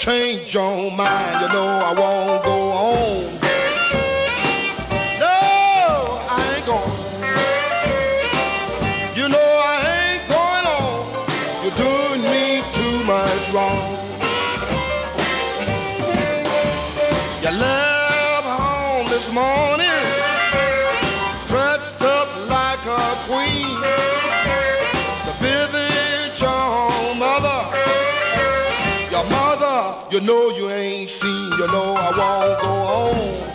change your mind. You know I won't go on. No, I ain't going. You know I ain't going on. You're doing me too much wrong. You left home this morning, dressed up like a queen, to visit your mother. Your mother, you know you ain't seen. You know I won't go on.